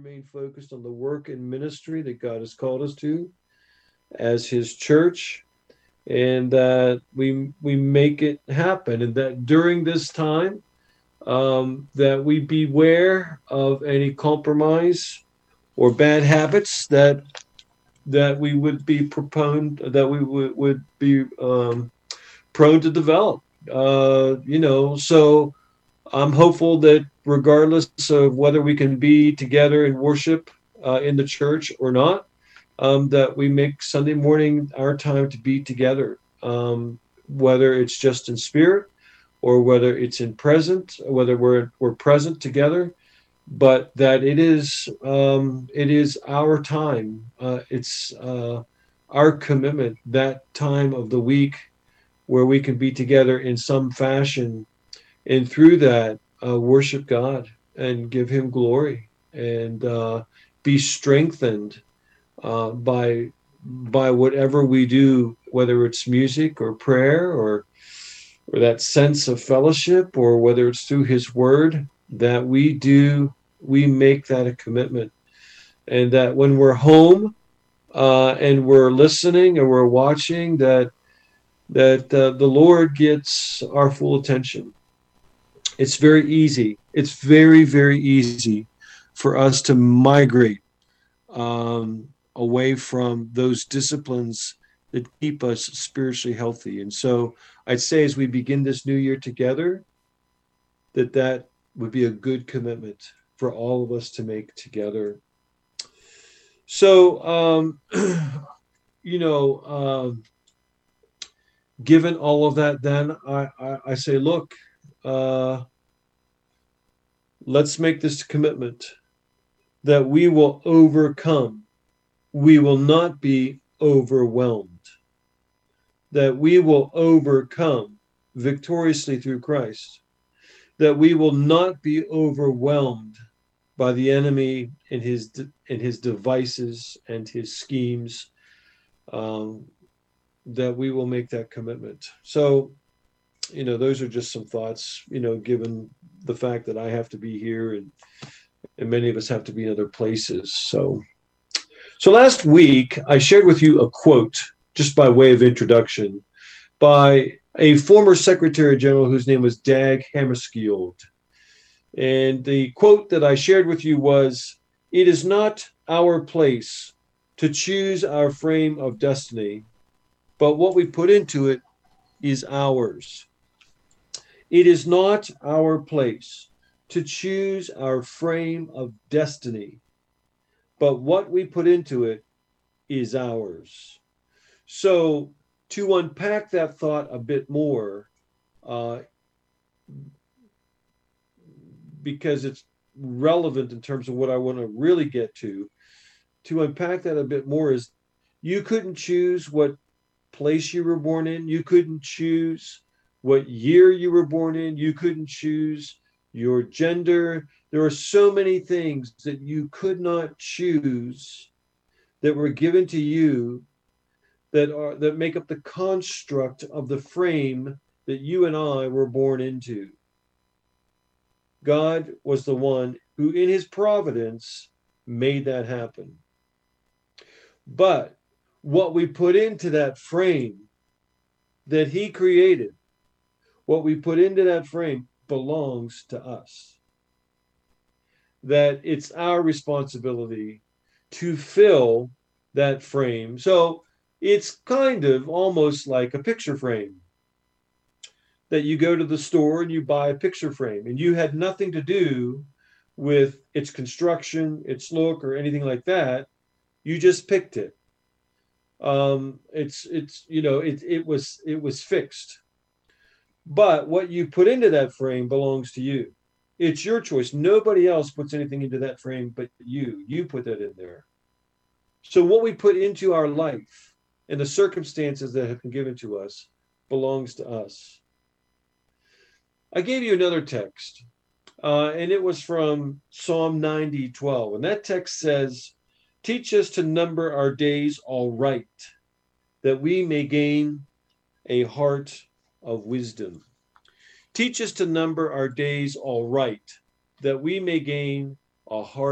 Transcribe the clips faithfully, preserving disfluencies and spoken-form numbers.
remain focused on the work and ministry that God has called us to as His church, and that we we make it happen, and that during this time, um, that we beware of any compromise or bad habits that that we would be proponed that we would, would be um, prone to develop. Uh, you know, so I'm hopeful that regardless of whether we can be together and worship uh, in the church or not, um, that we make Sunday morning our time to be together, um, whether it's just in spirit or whether it's in present, whether we're we're present together, but that it is um, it is our time. Uh, it's uh, our commitment that time of the week where we can be together in some fashion, and through that uh, worship God and give Him glory and uh, be strengthened uh, by by whatever we do, whether it's music or prayer or or that sense of fellowship, or whether it's through His Word, that we do we make that a commitment, and that when we're home uh, and we're listening and we're watching, that that uh, the Lord gets our full attention. It's very easy. It's very, very easy for us to migrate um, away from those disciplines that keep us spiritually healthy. And so I'd say as we begin this new year together, that that would be a good commitment for all of us to make together. So, um, you know, um, given all of that, then I, I, I say, look, uh, let's make this commitment that we will overcome. We will not be overwhelmed. That we will overcome victoriously through Christ. That we will not be overwhelmed by the enemy and his and his devices and his schemes. Um, that we will make that commitment. So, you know, those are just some thoughts. You know, given the fact that I have to be here and and many of us have to be in other places. So, so last week I shared with you a quote, just by way of introduction, by a former Secretary General whose name was Dag Hammarskjöld. And the quote that I shared with you was, "It is not our place to choose our frame of destiny, but what we put into it is ours." It is not our place to choose our frame of destiny, but what we put into it is ours. So, to unpack that thought a bit more, uh, because it's relevant in terms of what I want to really get to, to unpack that a bit more is you couldn't choose what place you were born in. You couldn't choose what year you were born in. You couldn't choose your gender. There are so many things that you could not choose that were given to you that are that make up the construct of the frame that you and I were born into. God was the one who, in His providence, made that happen. But what we put into that frame that He created, what we put into that frame belongs to us. That it's our responsibility to fill that frame. So it's kind of almost like a picture frame. That you go to the store and you buy a picture frame, and you had nothing to do with its construction, its look, or anything like that. You just picked it. Um, it's it's you know it it was it was fixed. But what you put into that frame belongs to you. It's your choice. Nobody else puts anything into that frame but you. You put that in there. So what we put into our life and the circumstances that have been given to us belongs to us. I gave you another text, uh, and it was from Psalm ninety, twelve. And that text says, "Teach us to number our days aright, that we may gain a heart of wisdom." Teach us to number our days aright, that we may gain a heart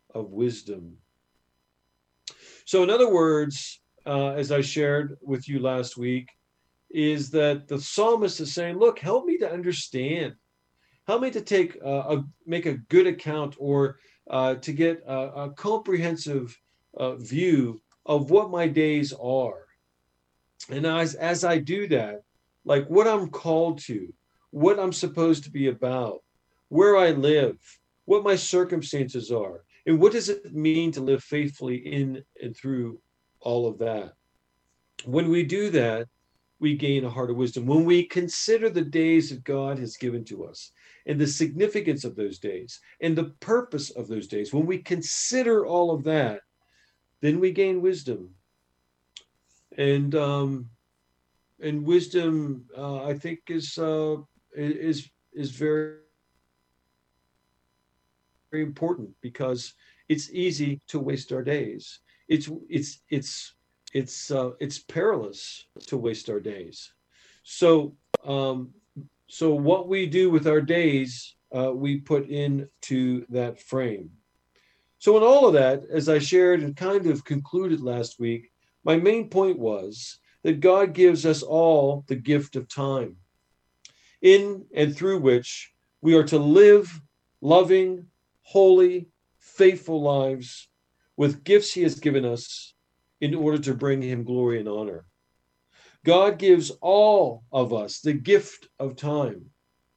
of wisdom. So, in other words, uh, as I shared with you last week, is that the psalmist is saying, look, help me to understand. Help me to take uh, a make a good account, or uh, to get a, a comprehensive uh, view of what my days are. And as as I do that, like what I'm called to, what I'm supposed to be about, where I live, what my circumstances are, and what does it mean to live faithfully in and through all of that. When we do that, we gain a heart of wisdom. When we consider the days that God has given to us and the significance of those days and the purpose of those days, when we consider all of that, then we gain wisdom. And um, and wisdom, uh, I think, is uh, is is very, very important, because it's easy to waste our days. It's it's it's it's uh, it's perilous to waste our days. So um, so what we do with our days, uh, we put into that frame. So in all of that, as I shared and kind of concluded last week, my main point was that God gives us all the gift of time, in and through which we are to live loving, holy, faithful lives with gifts he has given us in order to bring him glory and honor. God gives all of us the gift of time,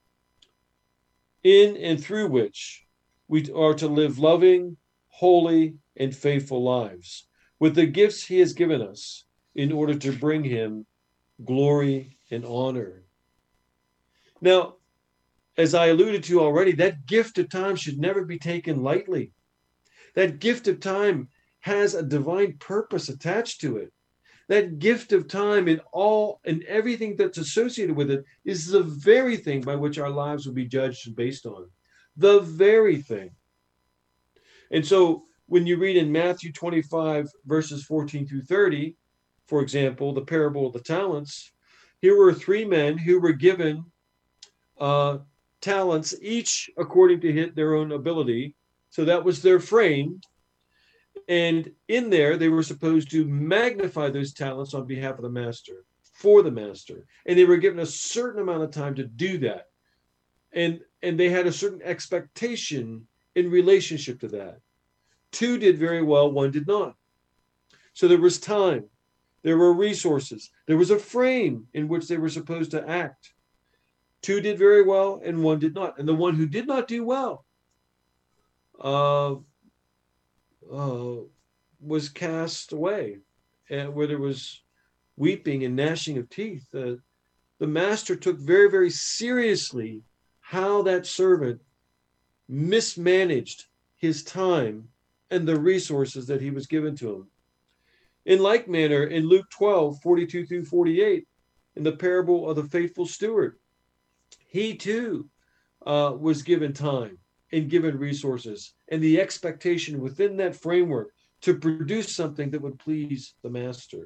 in and through which we are to live loving, holy, and faithful lives with the gifts he has given us in order to bring him glory and honor. Now, as I alluded to already, that gift of time should never be taken lightly. That gift of time has a divine purpose attached to it. That gift of time and all and everything that's associated with it is the very thing by which our lives will be judged and based on. The very thing. And so when you read in Matthew twenty-five, verses fourteen through thirty, for example, the parable of the talents, here were three men who were given uh, talents, each according to hit their own ability. So that was their frame. And in there, they were supposed to magnify those talents on behalf of the master, for the master. And they were given a certain amount of time to do that. And, and they had a certain expectation in relationship to that. Two did very well, one did not. So there was time, there were resources, there was a frame in which they were supposed to act. Two did very well, and one did not. And the one who did not do well uh, uh, was cast away, and where there was weeping and gnashing of teeth. Uh, the master took very, very seriously how that servant mismanaged his time and the resources that he was given to him. In like manner, in Luke twelve, forty-two through forty-eight, in the parable of the faithful steward, he too uh, was given time and given resources and the expectation within that framework to produce something that would please the master.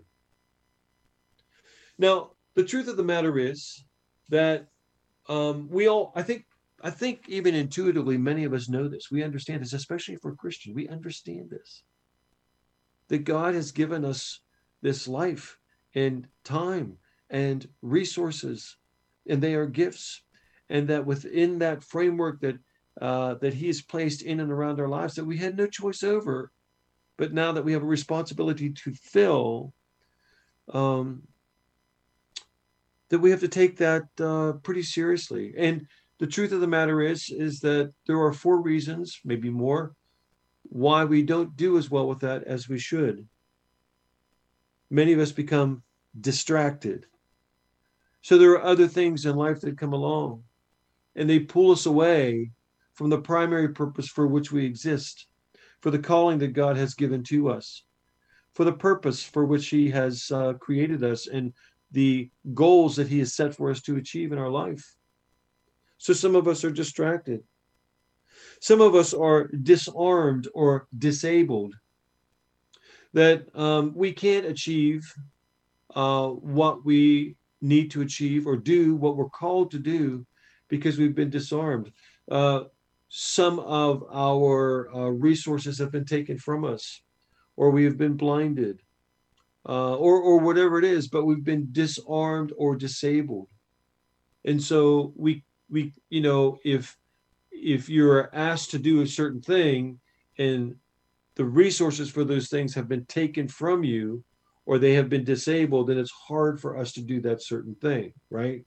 Now, the truth of the matter is that um, we all, I think, I think even intuitively, many of us know this. We understand this, especially if we're Christian. We understand this, that God has given us this life and time and resources, and they are gifts, and that within that framework that uh, that he has placed in and around our lives that we had no choice over, but now that we have a responsibility to fill, um, that we have to take that uh, pretty seriously. And the truth of the matter is, is that there are four reasons, maybe more, why we don't do as well with that as we should. Many of us become distracted. So there are other things in life that come along, and they pull us away from the primary purpose for which we exist, for the calling that God has given to us, for the purpose for which he has uh, created us, and the goals that he has set for us to achieve in our life. So some of us are distracted. Some of us are disarmed or disabled, that um, we can't achieve uh, what we need to achieve or do what we're called to do because we've been disarmed. Uh, some of our uh, resources have been taken from us, or we have been blinded, uh, or or whatever it is, but we've been disarmed or disabled. And so we we you know if if you're asked to do a certain thing and the resources for those things have been taken from you or they have been disabled, then it's hard for us to do that certain thing, right?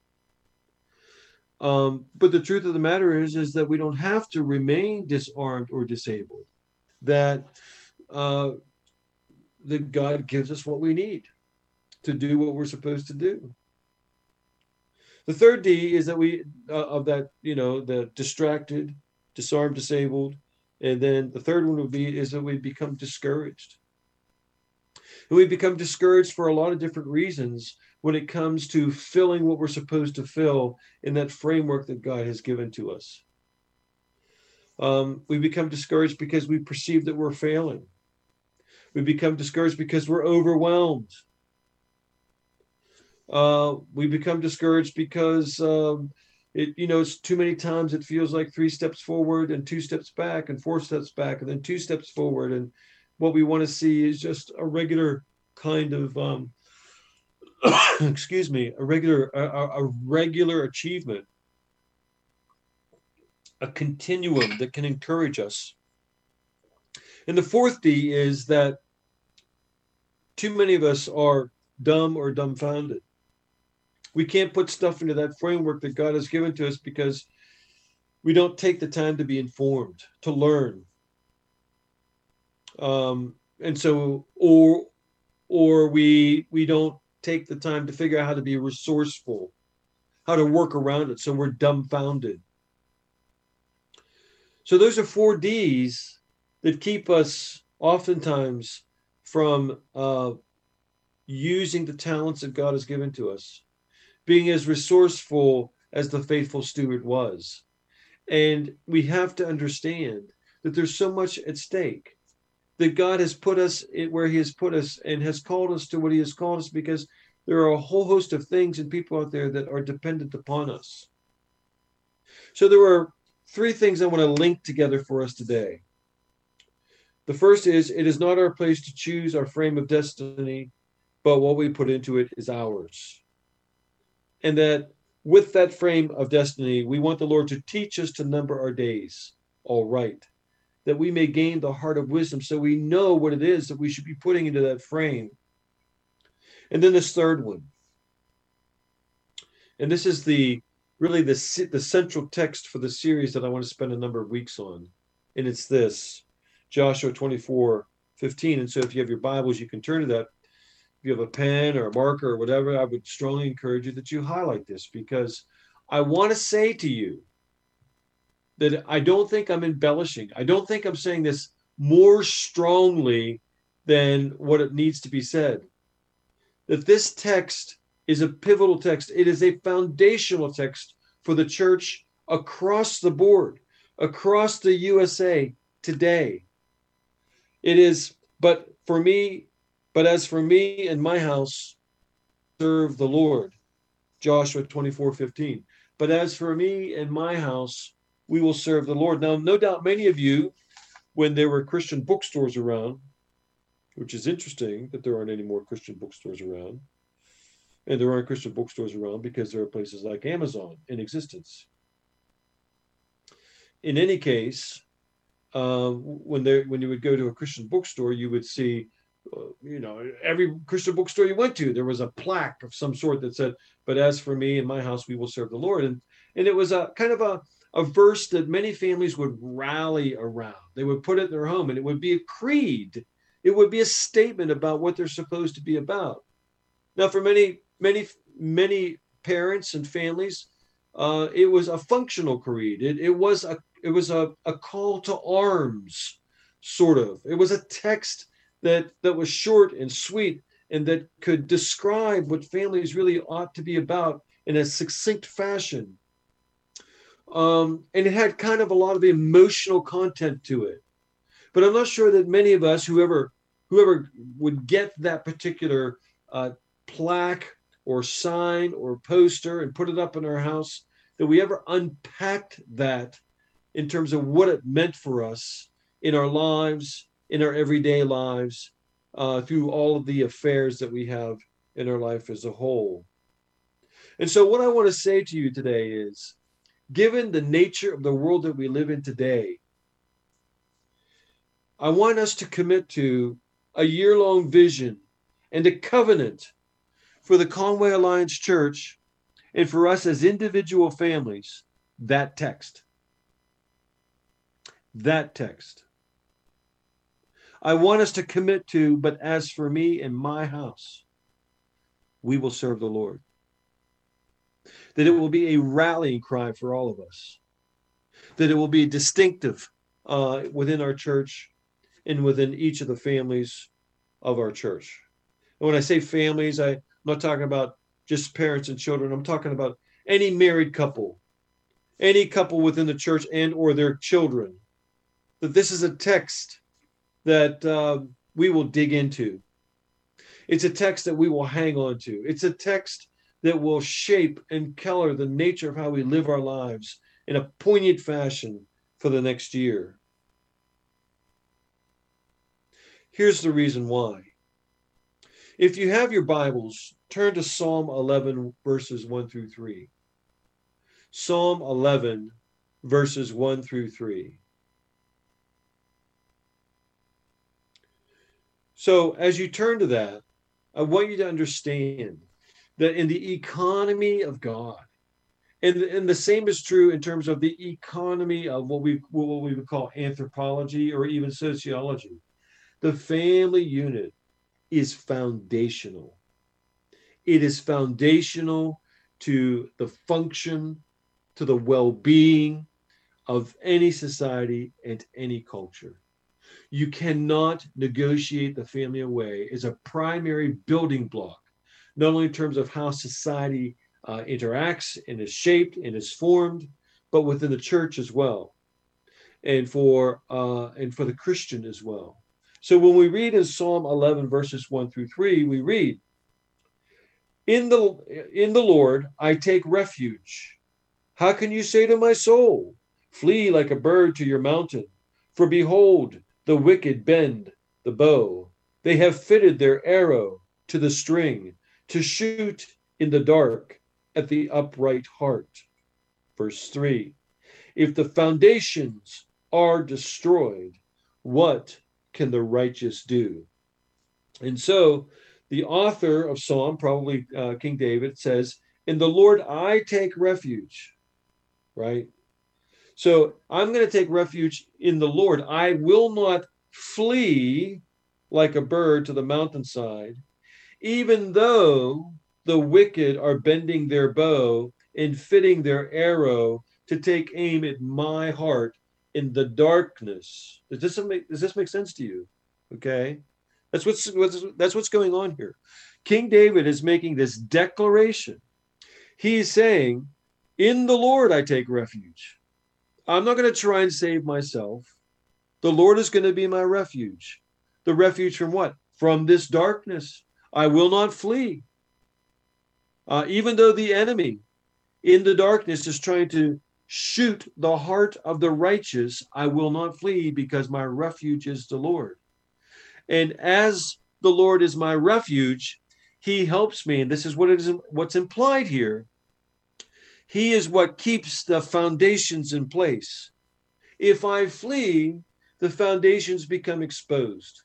Um, but the truth of the matter is, is that we don't have to remain disarmed or disabled. That uh, that God gives us what we need to do what we're supposed to do. The third D is that we uh, of that you know the distracted, disarmed, disabled, and then the third one would be is that we become discouraged. And we become discouraged for a lot of different reasons when it comes to filling what we're supposed to fill in that framework that God has given to us. Um, we become discouraged because we perceive that we're failing. We become discouraged because we're overwhelmed. Uh, we become discouraged because um, it, you know, it's too many times it feels like three steps forward and two steps back and four steps back and then two steps forward. And what we want to see is just a regular kind of, um, excuse me, a regular, a, a regular achievement, a continuum that can encourage us. And the fourth D is that too many of us are dumb or dumbfounded. We can't put stuff into that framework that God has given to us because we don't take the time to be informed, to learn. Um, and so, or or we we don't take the time to figure out how to be resourceful, how to work around it. So we're dumbfounded. So those are four D's that keep us oftentimes from uh, using the talents that God has given to us, being as resourceful as the faithful steward was. And we have to understand that there's so much at stake, that God has put us where he has put us and has called us to what he has called us because there are a whole host of things and people out there that are dependent upon us. So there are three things I want to link together for us today. The first is, it is not our place to choose our frame of destiny, but what we put into it is ours. And that with that frame of destiny, we want the Lord to teach us to number our days all right, that we may gain the heart of wisdom so we know what it is that we should be putting into that frame. And then this third one, and this is the really the, the central text for the series that I want to spend a number of weeks on, and it's this, Joshua twenty-four fifteen. And so if you have your Bibles, you can turn to that. If you have a pen or a marker or whatever, I would strongly encourage you that you highlight this, because I want to say to you that I don't think I'm embellishing. I don't think I'm saying this more strongly than what it needs to be said. That this text is a pivotal text. It is a foundational text for the church across the board, across the U S A today. It is, but for me, but as for me and my house, serve the Lord. Joshua twenty-four fifteen. But as for me and my house, we will serve the Lord. Now, no doubt many of you, when there were Christian bookstores around, which is interesting that there aren't any more Christian bookstores around, and there aren't Christian bookstores around because there are places like Amazon in existence. In any case, uh, when there when you would go to a Christian bookstore, you would see, uh, you know, every Christian bookstore you went to, there was a plaque of some sort that said, "But as for me and my house, we will serve the Lord." And and it was a kind of a a verse that many families would rally around. They would put it in their home, and it would be a creed. It would be a statement about what they're supposed to be about. Now, for many, many, many parents and families, uh, it was a functional creed. It, it was a it was a, a call to arms, sort of. It was a text that that was short and sweet and that could describe what families really ought to be about in a succinct fashion. Um, and it had kind of a lot of emotional content to it. But I'm not sure that many of us, whoever whoever would get that particular uh, plaque or sign or poster and put it up in our house, that we ever unpacked that in terms of what it meant for us in our lives, in our everyday lives, uh, through all of the affairs that we have in our life as a whole. And so, what I want to say to you today is, given the nature of the world that we live in today, I want us to commit to a year long vision and a covenant for the Conway Alliance Church and for us as individual families. That text. That text. I want us to commit to, but as for me and my house, we will serve the Lord. That it will be a rallying cry for all of us. That it will be distinctive uh, within our church and within each of the families of our church. And when I say families, I, I'm not talking about just parents and children. I'm talking about any married couple, any couple within the church and or their children. That this is a text that uh, we will dig into. It's a text that we will hang on to. It's a text that will shape and color the nature of how we live our lives in a poignant fashion for the next year. Here's the reason why. If you have your Bibles, turn to Psalm eleven, verses one through three. Psalm eleven, verses one through three. So as you turn to that, I want you to understand that in the economy of God, and, and the same is true in terms of the economy of what we, what we would call anthropology or even sociology, the family unit is foundational. It is foundational to the function, to the well-being of any society and any culture. You cannot negotiate the family away as a primary building block, not only in terms of how society uh, interacts and is shaped and is formed, but within the church as well, and for uh, and for the Christian as well. So when we read in Psalm eleven, verses one through three, we read, In the in the Lord I take refuge. How can you say to my soul, flee like a bird to your mountain? For behold, the wicked bend the bow. They have fitted their arrow to the string to shoot in the dark at the upright heart. Verse three, if the foundations are destroyed, what can the righteous do? And so the author of Psalm, probably uh, King David, says, in the Lord I take refuge, right? So I'm going to take refuge in the Lord. I will not flee like a bird to the mountainside, even though the wicked are bending their bow and fitting their arrow to take aim at my heart in the darkness. Does this make, does this make sense to you? Okay. That's what's, what's that's what's going on here. King David is making this declaration. He's saying, in the Lord I take refuge. I'm not going to try and save myself. The Lord is going to be my refuge. The refuge from what? From this darkness. I will not flee. Uh, even though the enemy in the darkness is trying to shoot the heart of the righteous, I will not flee because my refuge is the Lord. And as the Lord is my refuge, he helps me. And this is what it is, what's implied here. He is what keeps the foundations in place. If I flee, the foundations become exposed.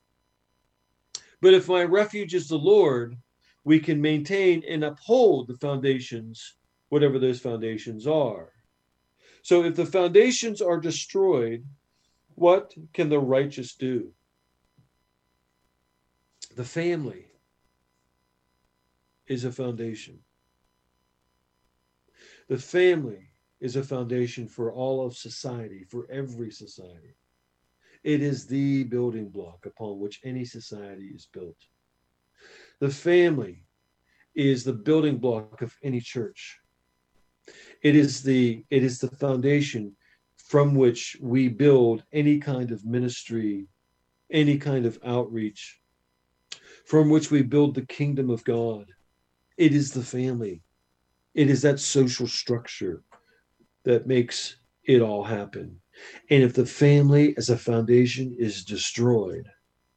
But if my refuge is the Lord, we can maintain and uphold the foundations, whatever those foundations are. So if the foundations are destroyed, what can the righteous do? The family is a foundation. The family is a foundation for all of society, for every society. It is the building block upon which any society is built. The family is the building block of any church. It is the, it is the foundation from which we build any kind of ministry, any kind of outreach, from which we build the kingdom of God. It is the family. It is that social structure that makes it all happen. And if the family as a foundation is destroyed,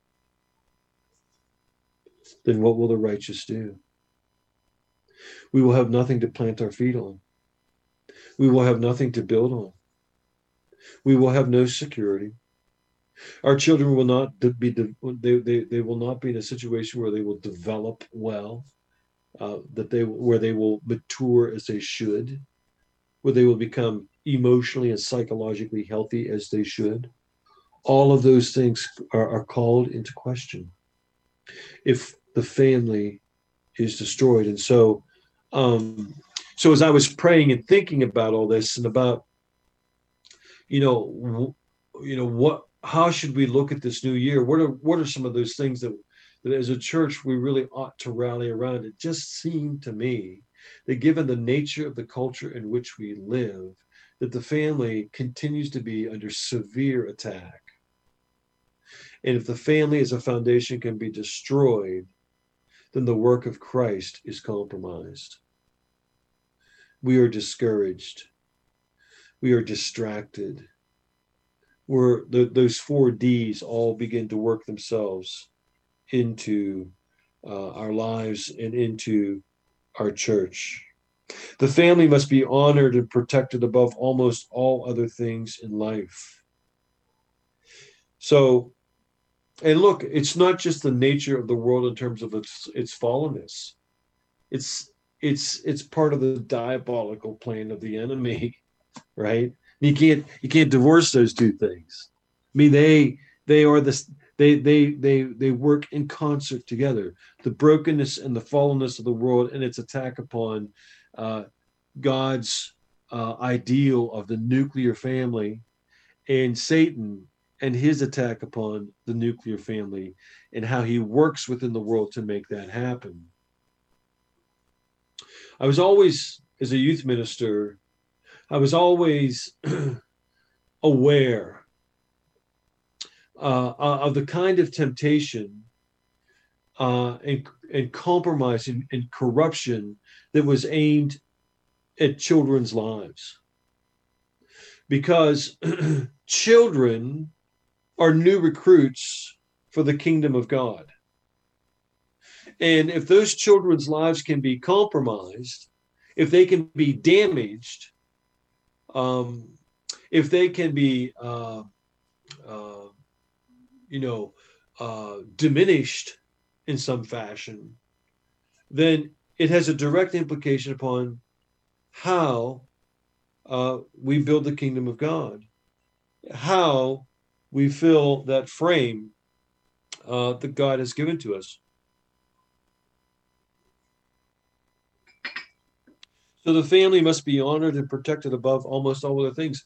then what will the righteous do? We will have nothing to plant our feet on. We will have nothing to build on. We will have no security. Our children will not be they, they, they will not be in a situation where they will develop well, uh, that they where they will mature as they should, where they will become emotionally and psychologically healthy as they should. All of those things are, are called into question if the family is destroyed. And so, um, so as I was praying and thinking about all this and about, you know, you know what, how should we look at this new year? What are what are some of those things that that as a church we really ought to rally around? It just seemed to me that given the nature of the culture in which we live, that the family continues to be under severe attack. And if the family as a foundation can be destroyed, then the work of Christ is compromised. We are discouraged. We are distracted. We're, the, those four D's all begin to work themselves into uh, our lives and into our church. The family must be honored and protected above almost all other things in life. So, and look, it's not just the nature of the world in terms of its its fallenness. It's it's it's part of the diabolical plan of the enemy, right? You can't you can't divorce those two things. I mean, they they are this they they they they work in concert together. The brokenness and the fallenness of the world and its attack upon uh, God's uh, ideal of the nuclear family, and Satan and his attack upon the nuclear family and how he works within the world to make that happen. I was always, as a youth minister, I was always aware uh, of the kind of temptation uh, and, and compromise and, and corruption that was aimed at children's lives. Because children are new recruits for the kingdom of God. And if those children's lives can be compromised, if they can be damaged, um, if they can be, uh, uh, you know, uh, diminished in some fashion, then it has a direct implication upon how uh, we build the kingdom of God, how we fill that frame uh, that God has given to us. So the family must be honored and protected above almost all other things.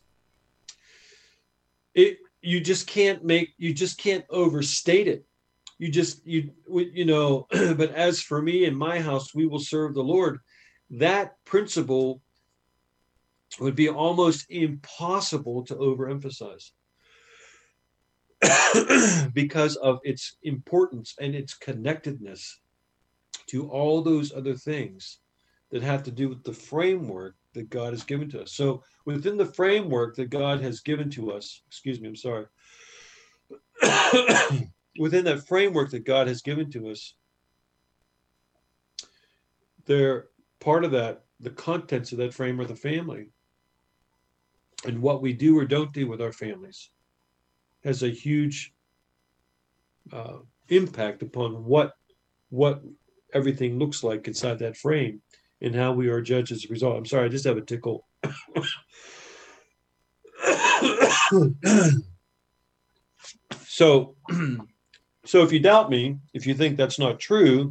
It you just can't make you just can't overstate it. You just you you know. But as for me and my house, we will serve the Lord. That principle would be almost impossible to overemphasize. Because of its importance and its connectedness to all those other things that have to do with the framework that God has given to us. So within the framework that God has given to us, excuse me, I'm sorry. Within that framework that God has given to us, they're part of that, the contents of that frame are the family. And what we do or don't do with our families has a huge uh, impact upon what what everything looks like inside that frame and how we are judged as a result. I'm sorry, I just have a tickle. so, so if you doubt me, if you think that's not true,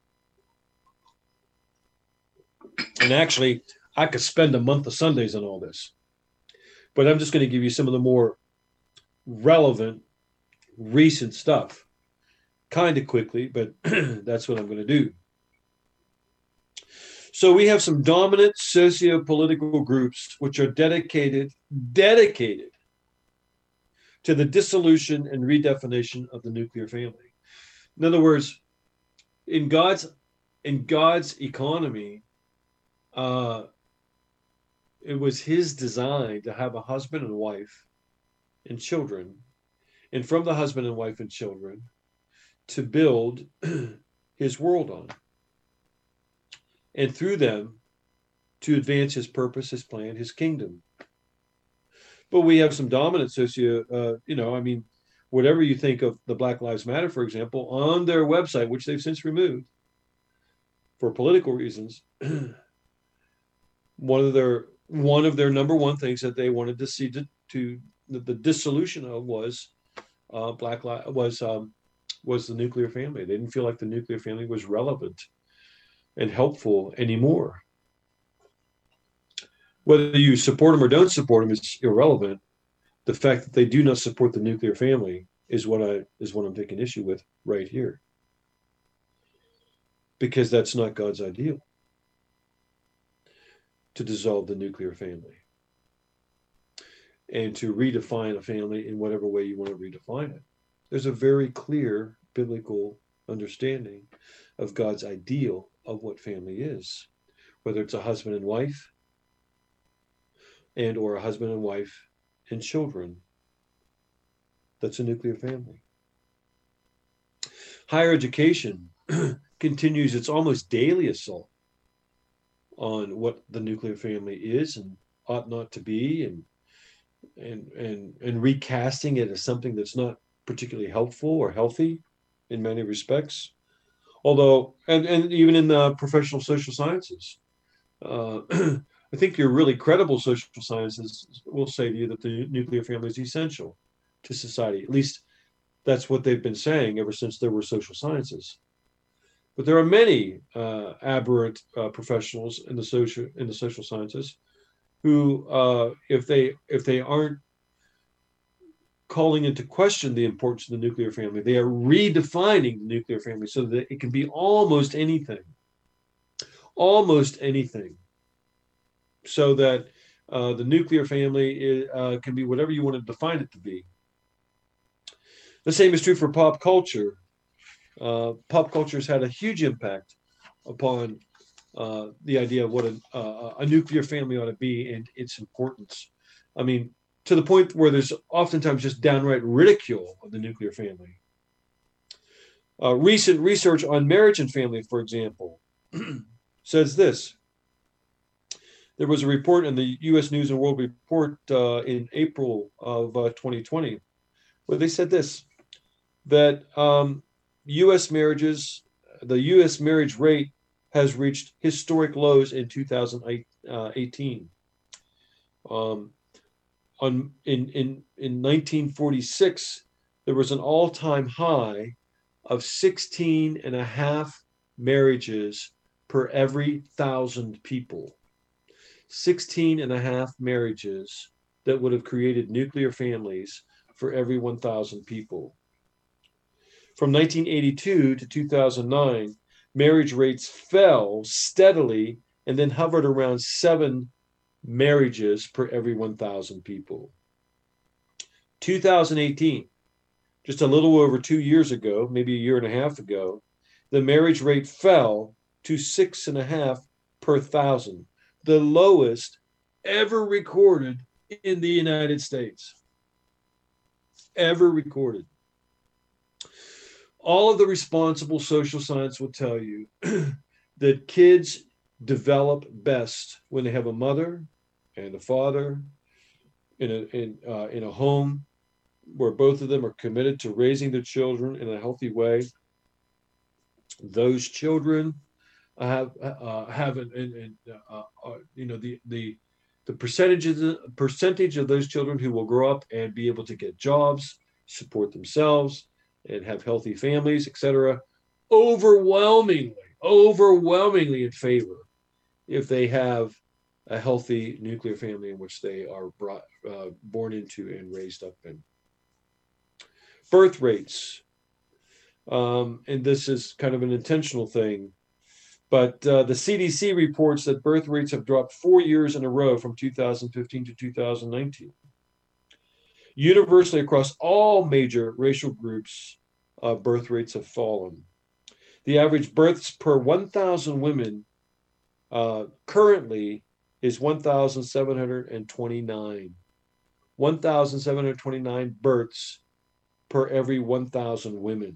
and actually, I could spend a month of Sundays on all this, but I'm just going to give you some of the more relevant, recent stuff, kind of quickly, but that's what I'm going to do. So we have some dominant socio-political groups which are dedicated, dedicated to the dissolution and redefinition of the nuclear family. In other words, in God's in God's economy, uh, it was His design to have a husband and wife and children, and from the husband and wife and children to build his world on, and through them to advance his purpose, his plan, his kingdom. But we have some dominant socio, uh, you know, I mean, whatever you think of the Black Lives Matter, for example, on their website, which they've since removed for political reasons, one of their one of their number one things that they wanted to see to, to the, the dissolution of was uh, Black Li- was um, was the nuclear family. They didn't feel like the nuclear family was relevant and helpful anymore. Whether you support them or don't support them is irrelevant. The fact that they do not support the nuclear family is what I is what I'm taking issue with right here, because that's not God's ideal, to dissolve the nuclear family and to redefine a family in whatever way you want to redefine it. There's a very clear biblical understanding of God's ideal of what family is, whether it's a husband and wife, and or a husband and wife and children. That's a nuclear family. Higher education continues its almost daily assault on what the nuclear family is and ought not to be, and and and and recasting it as something that's not particularly helpful or healthy in many respects. Although, and, and even in the professional social sciences, uh, I think your really credible social sciences will say to you that the nuclear family is essential to society. At least that's what they've been saying ever since there were social sciences. But there are many uh, aberrant uh, professionals in the social in the social sciences who, uh, if they if they aren't calling into question the importance of the nuclear family, they are redefining the nuclear family so that it can be almost anything, almost anything. So that uh, the nuclear family is, uh, can be whatever you want to define it to be. The same is true for pop culture. Uh, pop culture has had a huge impact upon uh, the idea of what a, uh, a nuclear family ought to be and its importance. I mean, to the point where there's oftentimes just downright ridicule of the nuclear family. Uh, recent research on marriage and family, for example, says this. There was a report in the U S News and World Report uh, in April of uh, twenty twenty, where they said this, that um, U S marriages, the U S marriage rate has reached historic lows in two thousand eighteen. Um, on, in, in, in nineteen forty-six, there was an all-time high of sixteen and a half marriages per every thousand people. sixteen and a half marriages that would have created nuclear families for every one thousand people. From nineteen eighty-two to two thousand nine, marriage rates fell steadily and then hovered around seven marriages per every one thousand people. two thousand eighteen, just a little over two years ago, maybe a year and a half ago, the marriage rate fell to six and a half per thousand, the lowest ever recorded in the United States. Ever recorded. All of the responsible social science will tell you that kids develop best when they have a mother and a father in a in uh, in a home where both of them are committed to raising their children in a healthy way. Those children have uh, have an, an, an uh, uh, you know the the the percentage of the percentage of those children who will grow up and be able to get jobs, support themselves, and have healthy families, et cetera, overwhelmingly, overwhelmingly in favor if they have a healthy nuclear family in which they are brought, uh, born into and raised up in. Birth rates, um, and this is kind of an intentional thing, but uh, the C D C reports that birth rates have dropped four years in a row from two thousand fifteen to two thousand nineteen. Universally across all major racial groups, uh, birth rates have fallen. The average births per one thousand women uh, currently is one thousand seven hundred twenty-nine. one thousand seven hundred twenty-nine births per every one thousand women.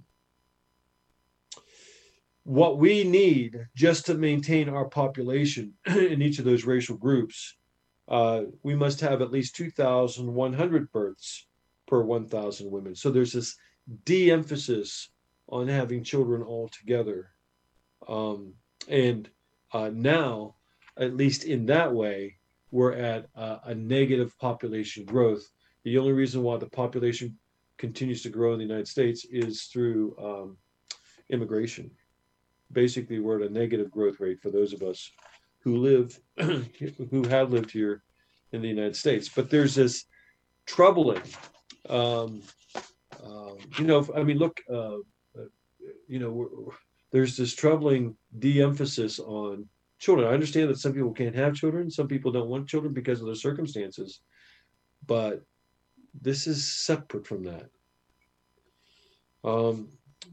What we need just to maintain our population in each of those racial groups, uh, we must have at least two thousand one hundred births per one thousand women. So there's this de-emphasis on having children altogether. Um, and uh, now, at least in that way, we're at uh, a negative population growth. The only reason why the population continues to grow in the United States is through um, immigration. Basically, we're at a negative growth rate for those of us who live, who have lived here in the United States. But there's this troubling, um, uh, you know, I mean, look, uh, you know, we're, there's this troubling de-emphasis on children. I understand that some people can't have children. Some people don't want children because of their circumstances. But this is separate from that. Um,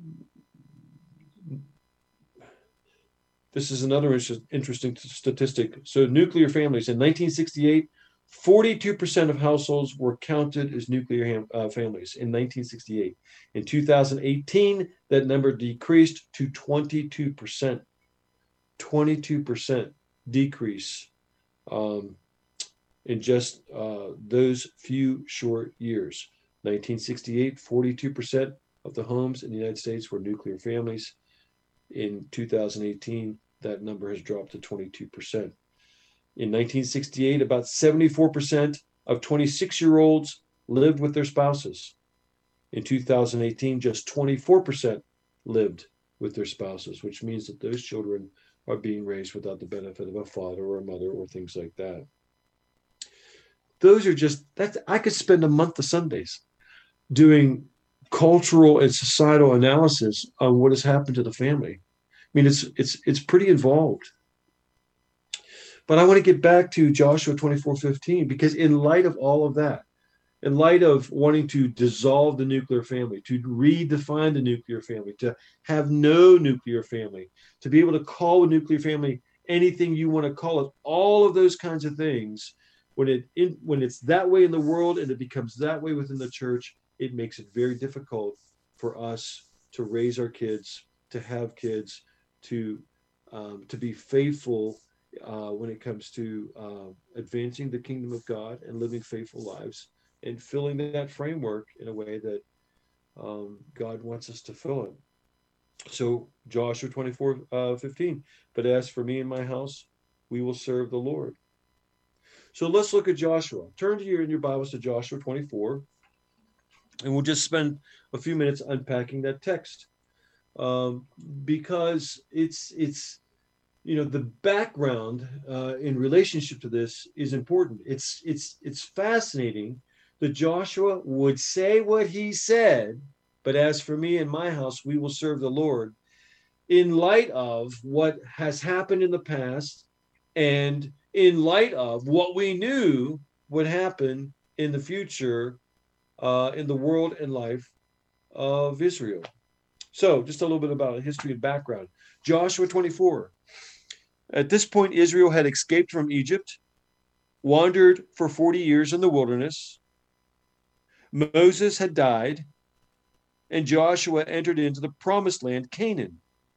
this is another interesting statistic. So nuclear families in nineteen sixty-eight, forty-two percent of households were counted as nuclear uh, families in nineteen sixty-eight. In two thousand eighteen, that number decreased to twenty-two percent. twenty-two percent decrease um, in just uh, those few short years. nineteen sixty-eight, forty-two percent of the homes in the United States were nuclear families. In two thousand eighteen, that number has dropped to twenty-two percent. In nineteen sixty-eight, about seventy-four percent of twenty-six-year-olds lived with their spouses. In two thousand eighteen, just twenty-four percent lived with their spouses, which means that those children are being raised without the benefit of a father or a mother or things like that. Those are just, that's, I could spend a month of Sundays doing cultural and societal analysis on what has happened to the family. I mean, it's it's it's pretty involved. But I want to get back to Joshua twenty-four fifteen, because in light of all of that, in light of wanting to dissolve the nuclear family, to redefine the nuclear family, to have no nuclear family, to be able to call a nuclear family anything you want to call it, all of those kinds of things, when it in, when it's that way in the world and it becomes that way within the church, it makes it very difficult for us to raise our kids, to have kids, to um, to be faithful uh, when it comes to uh, advancing the kingdom of God and living faithful lives and filling that framework in a way that um, God wants us to fill it. So Joshua twenty-four fifteen, but as for me and my house, we will serve the Lord. So let's look at Joshua. Turn to your in your Bibles to Joshua twenty-four. And we'll just spend a few minutes unpacking that text, um, because it's it's you know the background uh, in relationship to this is important. It's it's it's fascinating that Joshua would say what he said, but as for me and my house, we will serve the Lord, in light of what has happened in the past, and in light of what we knew would happen in the future. Uh, in the world and life of Israel. So just a little bit about history and background. Joshua twenty-four. At this point, Israel had escaped from Egypt, wandered for forty years in the wilderness. Moses had died, and Joshua entered into the promised land, Canaan.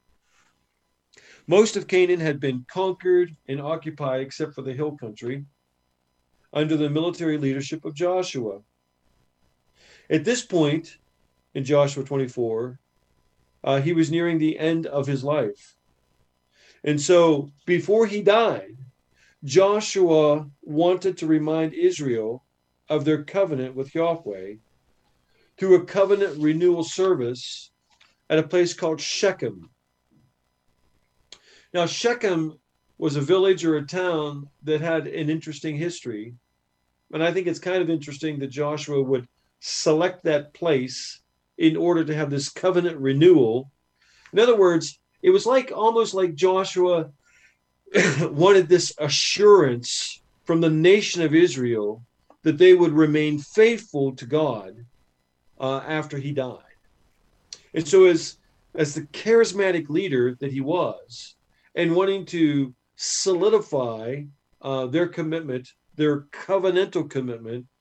Most of Canaan had been conquered and occupied except for the hill country under the military leadership of Joshua. At this point, in Joshua twenty-four, uh, he was nearing the end of his life. And so before he died, Joshua wanted to remind Israel of their covenant with Yahweh through a covenant renewal service at a place called Shechem. Now, Shechem was a village or a town that had an interesting history. And I think it's kind of interesting that Joshua would select that place in order to have this covenant renewal. In other words, it was like almost like Joshua wanted this assurance from the nation of Israel that they would remain faithful to God uh, after he died. And so as, as the charismatic leader that he was, and wanting to solidify uh, their commitment, their covenantal commitment,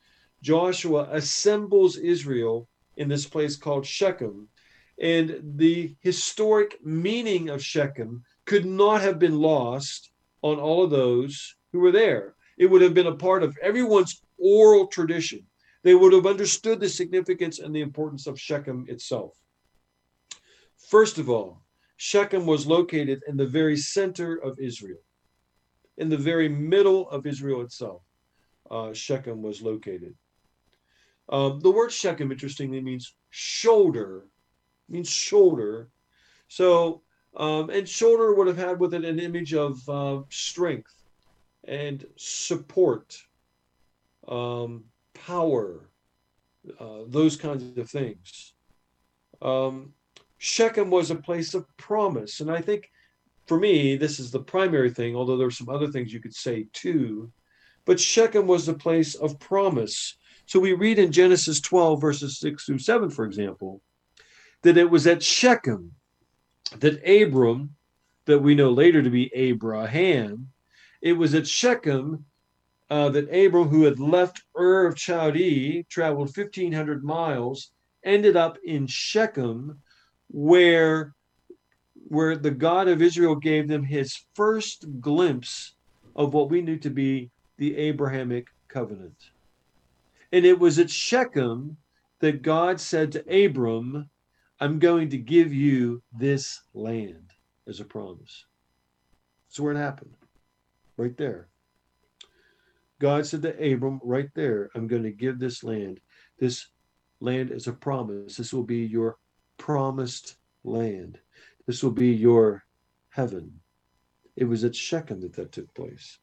Joshua assembles Israel in this place called Shechem. And the historic meaning of Shechem could not have been lost on all of those who were there. It would have been a part of everyone's oral tradition. They would have understood the significance and the importance of Shechem itself. First of all, Shechem was located in the very center of Israel. In the very middle of Israel itself, uh, Shechem was located. Um, the word Shechem, interestingly, means shoulder, means shoulder. So, um, and shoulder would have had with it an image of uh, strength and support, um, power, uh, those kinds of things. Um, Shechem was a place of promise. And I think for me, this is the primary thing, although there are some other things you could say too. But Shechem was a place of promise. So we read in Genesis twelve, verses six through seven, for example, that it was at Shechem that Abram, that we know later to be Abraham, it was at Shechem uh, that Abram, who had left Ur of Chaldee, traveled fifteen hundred miles, ended up in Shechem, where, where the God of Israel gave them his first glimpse of what we knew to be the Abrahamic covenant. And it was at Shechem that God said to Abram, I'm going to give you this land as a promise. That's where it happened, right there. God said to Abram right there, I'm going to give this land. This land as a promise. This will be your promised land. This will be your heaven. It was at Shechem that that took place.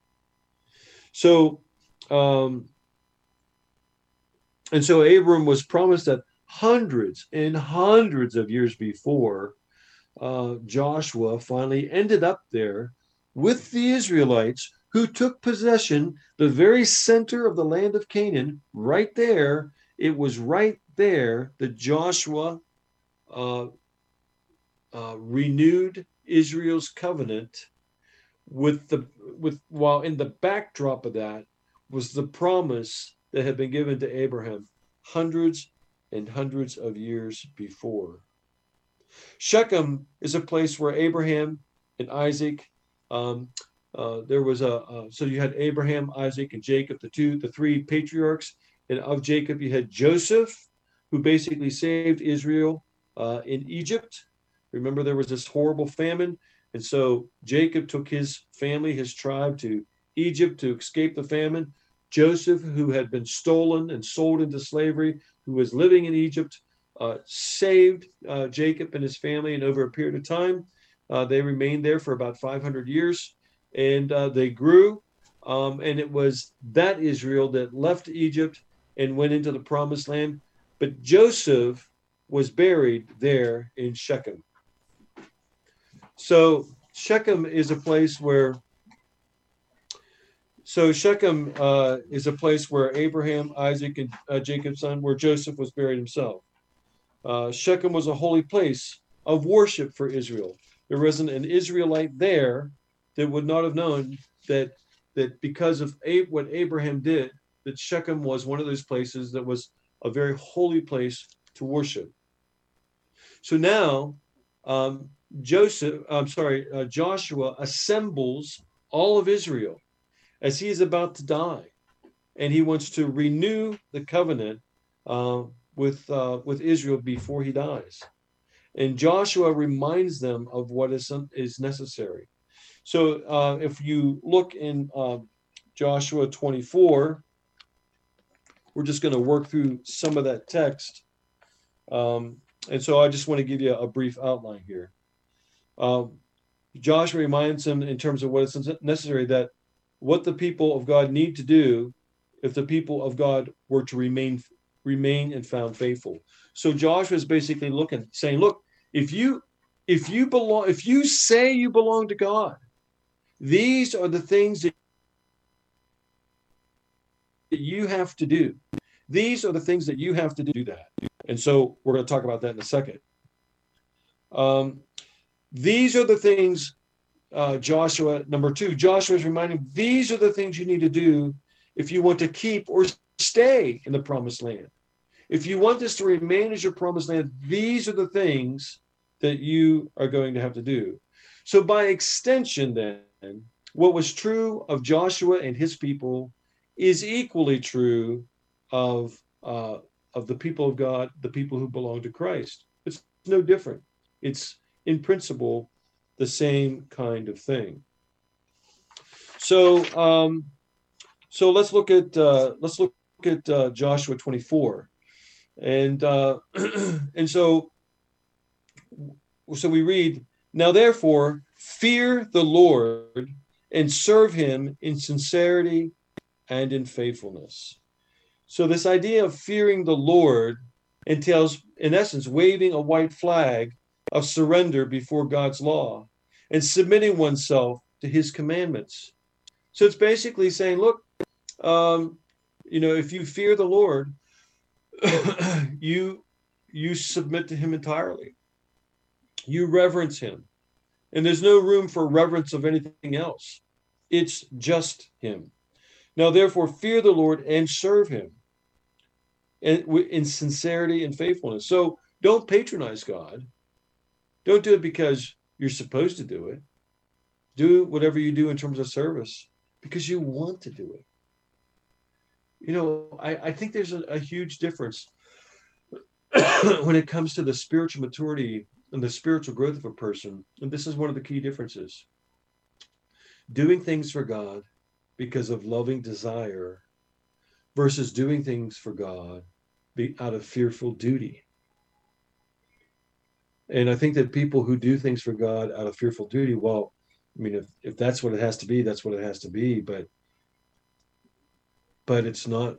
So, um, and so Abram was promised that hundreds and hundreds of years before, uh, Joshua finally ended up there with the Israelites, who took possession, the very center of the land of Canaan, right there. It was right there that Joshua uh, uh, renewed Israel's covenant with the with while in the backdrop of that was the promise that had been given to Abraham hundreds and hundreds of years before. Shechem is a place where Abraham and Isaac, um, uh, there was a, uh, so you had Abraham, Isaac, and Jacob, the two, the three patriarchs. And of Jacob, you had Joseph, who basically saved Israel uh, in Egypt. Remember, there was this horrible famine. And so Jacob took his family, his tribe to Egypt to escape the famine. Joseph, who had been stolen and sold into slavery, who was living in Egypt, uh, saved uh, Jacob and his family. And over a period of time, uh, they remained there for about five hundred years. And uh, they grew. Um, and it was that Israel that left Egypt and went into the promised land. But Joseph was buried there in Shechem. So Shechem is a place where, so Shechem uh, is a place where Abraham, Isaac, and uh, Jacob's son, where Joseph was buried himself. Uh, Shechem was a holy place of worship for Israel. There wasn't an Israelite there that would not have known that that because of what Abraham did, that Shechem was one of those places that was a very holy place to worship. So now, um, Joseph, I'm sorry, uh, Joshua assembles all of Israel as he is about to die, and he wants to renew the covenant uh, with uh, with Israel before he dies. And Joshua reminds them of what is is necessary. So uh, if you look in uh, Joshua twenty-four, we're just going to work through some of that text. Um, and so I just want to give you a brief outline here. Um, Joshua reminds them in terms of what is necessary, that what the people of God need to do if the people of God were to remain remain and found faithful. So Joshua is basically looking, saying, look, if you if you belong, if you say you belong to God, these are the things that you have to do. These are the things that you have to do that. And so we're going to talk about that in a second. Um, these are the things, uh, Joshua, number two, Joshua is reminding, these are the things you need to do if you want to keep or stay in the promised land, if you want this to remain as your promised land, these are the things that you are going to have to do. So by extension, then, what was true of Joshua and his people is equally true of uh, of the people of God, the people who belong to Christ. It's no different. It's in principle the same kind of thing. So, um, so let's look at uh, let's look at uh, Joshua twenty-four, and uh, and so so we read, "Now therefore fear the Lord and serve Him in sincerity and in faithfulness." So this idea of fearing the Lord entails, in essence, waving a white flag of surrender before God's law and submitting oneself to His commandments. So it's basically saying, look, um, you know, if you fear the Lord, you you submit to Him entirely. You reverence Him. And there's no room for reverence of anything else. It's just Him. Now, therefore, fear the Lord and serve Him in, in sincerity and faithfulness. So don't patronize God. Don't do it because you're supposed to do it. Do whatever you do in terms of service because you want to do it. You know, I, I think there's a, a huge difference when it comes to the spiritual maturity and the spiritual growth of a person. And this is one of the key differences. Doing things for God because of loving desire versus doing things for God be out of fearful duty. And I think that people who do things for God out of fearful duty, well, I mean, if, if that's what it has to be, that's what it has to be. But but it's not.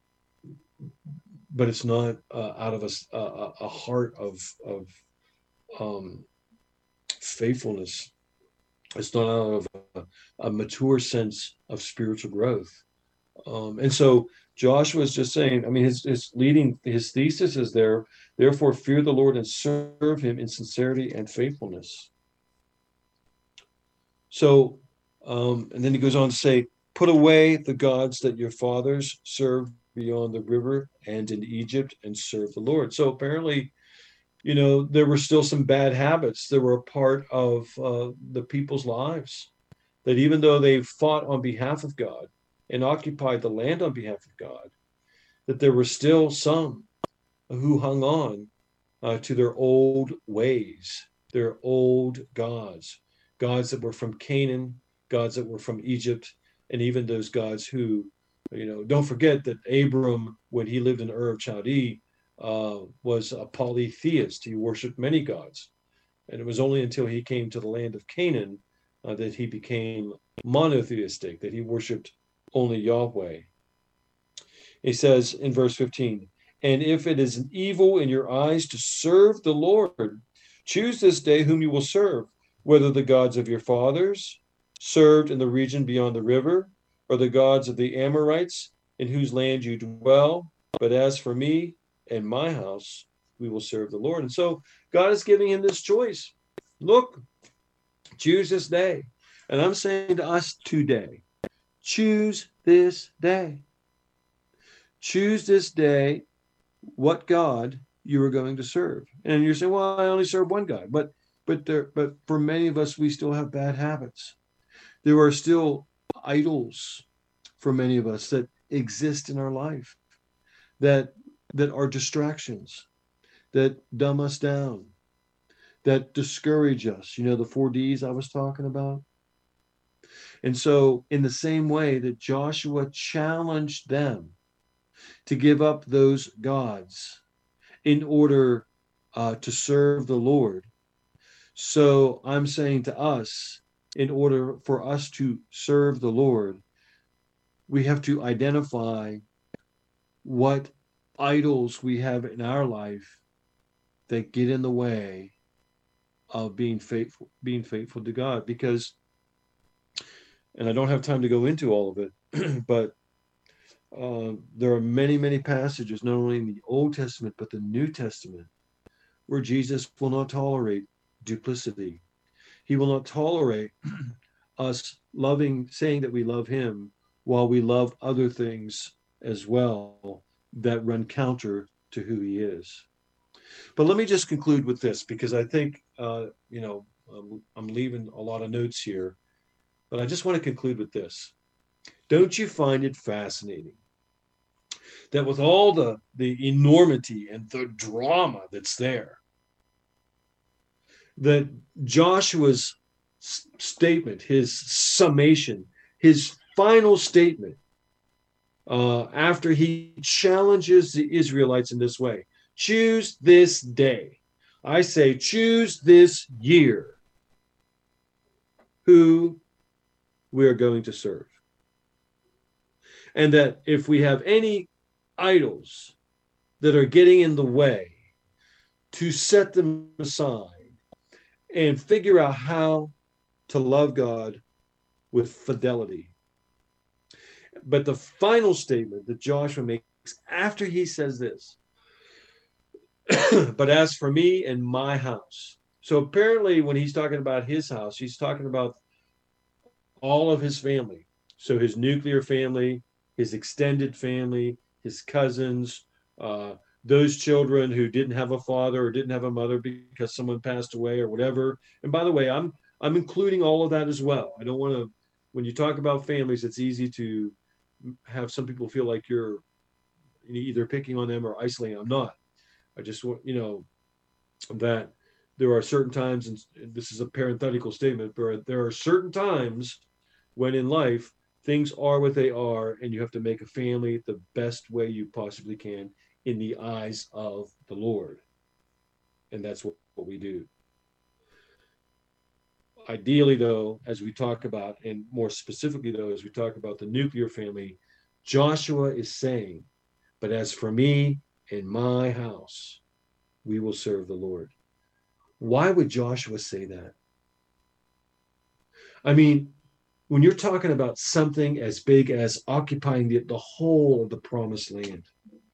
But it's not uh, out of a, a, a heart of of um, faithfulness. It's not out of a, a mature sense of spiritual growth. Um, and so Joshua is just saying, I mean, his, his leading, his thesis is there, therefore fear the Lord and serve Him in sincerity and faithfulness. So, um, and then he goes on to say, put away the gods that your fathers served beyond the river and in Egypt and serve the Lord. So apparently, you know, there were still some bad habits that were a part of uh, the people's lives, that even though they fought on behalf of God and occupied the land on behalf of God, that there were still some who hung on uh, to their old ways, their old gods, gods that were from Canaan, gods that were from Egypt, and even those gods who, you know, don't forget that Abram, when he lived in Ur of Chaldee, uh, was a polytheist. He worshipped many gods. And it was only until he came to the land of Canaan uh, that he became monotheistic, that he worshipped only Yahweh. He says in verse fifteen, and if it is an evil in your eyes to serve the Lord, choose this day whom you will serve, whether the gods of your fathers served in the region beyond the river, or the gods of the Amorites in whose land you dwell. But as for me and my house, we will serve the Lord. And so God is giving him this choice. Look, choose this day. And I'm saying to us today, choose this day. Choose this day what God you are going to serve. And you're saying, well, I only serve one God. But but there, but for many of us, we still have bad habits. There are still idols for many of us that exist in our life, that that are distractions, that dumb us down, that discourage us. You know, the four D's I was talking about. And so in the same way that Joshua challenged them to give up those gods in order uh, to serve the Lord, so I'm saying to us, in order for us to serve the Lord, we have to identify what idols we have in our life that get in the way of being faithful, being faithful to God. Because, and I don't have time to go into all of it, but uh, there are many, many passages, not only in the Old Testament, but the New Testament, where Jesus will not tolerate duplicity. He will not tolerate us loving, saying that we love him while we love other things as well that run counter to who he is. But let me just conclude with this, because I think, uh, you know, um, I'm leaving a lot of notes here, but I just want to conclude with this. Don't you find it fascinating that with all the, the enormity and the drama that's there, that Joshua's statement, his summation, his final statement, uh, after he challenges the Israelites in this way, choose this day. I say, choose this year who we are going to serve. And that if we have any idols that are getting in the way, to set them aside and figure out how to love God with fidelity. But the final statement that Joshua makes after he says this, but as for me and my house. So apparently when he's talking about his house, he's talking about all of his family. So his nuclear family, his extended family, his cousins, uh, those children who didn't have a father or didn't have a mother because someone passed away or whatever. And by the way, I'm I'm including all of that as well. I don't want to, when you talk about families, it's easy to have some people feel like you're either picking on them or isolating. I'm not. I just want, you know, that there are certain times, and this is a parenthetical statement, but there are certain times when in life things are what they are, and you have to make a family the best way you possibly can in the eyes of the Lord. And that's what, what we do. Ideally, though, as we talk about, and more specifically, though, as we talk about the nuclear family, Joshua is saying, but as for me and my house, we will serve the Lord. Why would Joshua say that? I mean, when you're talking about something as big as occupying the, the whole of the promised land,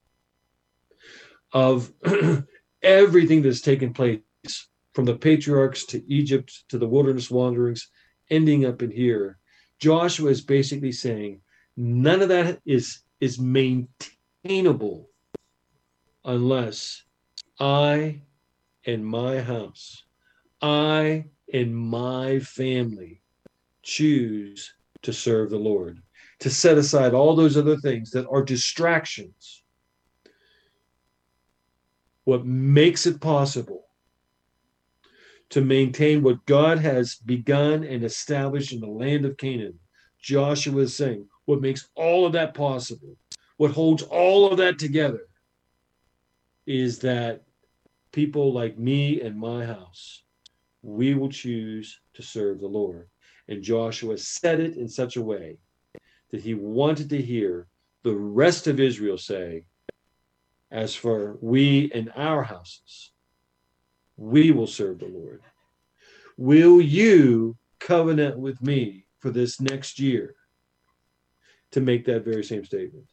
of everything that's taken place from the patriarchs to Egypt to the wilderness wanderings, ending up in here, Joshua is basically saying none of that is, is maintainable unless I and my house, I and my family choose to serve the Lord, to set aside all those other things that are distractions. What makes it possible to maintain what God has begun and established in the land of Canaan, Joshua is saying, what makes all of that possible, what holds all of that together, is that people like me and my house, we will choose to serve the Lord. And Joshua said it in such a way that he wanted to hear the rest of Israel say, as for we and our houses, we will serve the Lord. Will you covenant with me for this next year to make that very same statement?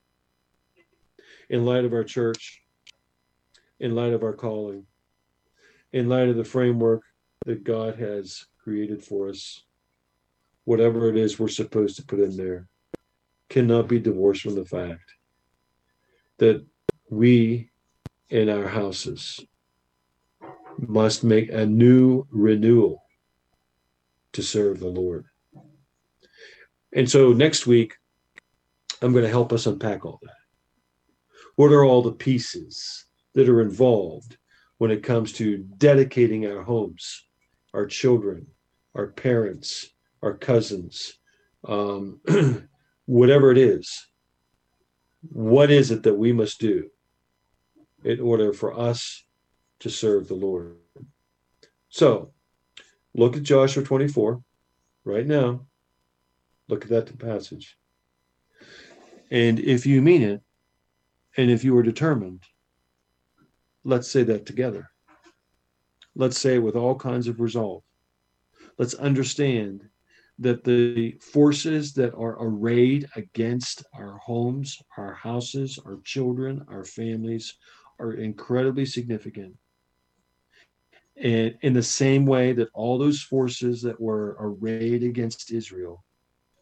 In light of our church, in light of our calling, in light of the framework that God has created for us, whatever it is we're supposed to put in there cannot be divorced from the fact that we in our houses must make a new renewal to serve the Lord. And so next week, I'm going to help us unpack all that. What are all the pieces that are involved when it comes to dedicating our homes, our children, our parents, our cousins, um, whatever it is? What is it that we must do in order for us to serve the Lord? So look at Joshua twenty-four right now. Look at that passage. And if you mean it, and if you are determined, let's say that together. Let's say it with all kinds of resolve. Let's understand that the forces that are arrayed against our homes, our houses, our children, our families are incredibly significant. And in the same way that all those forces that were arrayed against Israel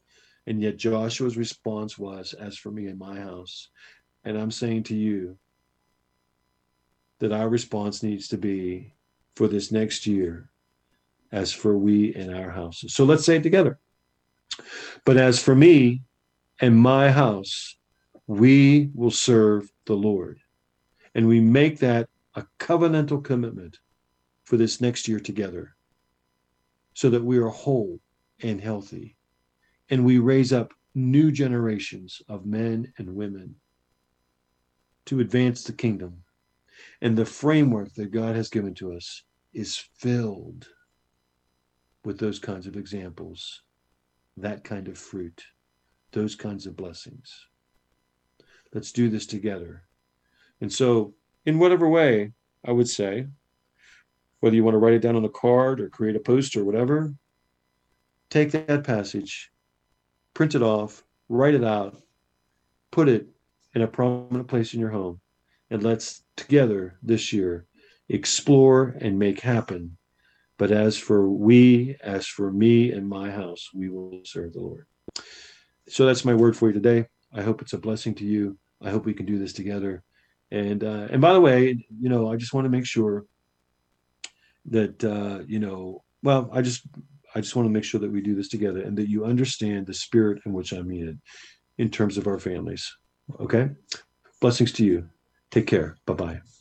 And yet Joshua's response was, as for me and my house. And I'm saying to you that our response needs to be for this next year, as for we and our houses. So let's say it together. But as for me and my house, we will serve the Lord. And we make that a covenantal commitment for this next year together, so that we are whole and healthy, and we raise up new generations of men and women to advance the kingdom. And the framework that God has given to us is filled with those kinds of examples, that kind of fruit, those kinds of blessings. Let's do this together. And so, in whatever way, I would say, whether you want to write it down on a card or create a post or whatever, take that passage, print it off, write it out, put it in a prominent place in your home, and let's together this year explore and make happen. But as for we, as for me and my house, we will serve the Lord. So that's my word for you today. I hope it's a blessing to you. I hope we can do this together. And uh, and by the way, you know, I just want to make sure that uh, you know, well, I just I just want to make sure that we do this together and that you understand the spirit in which I mean it in terms of our families. Okay? Blessings to you. Take care. Bye-bye.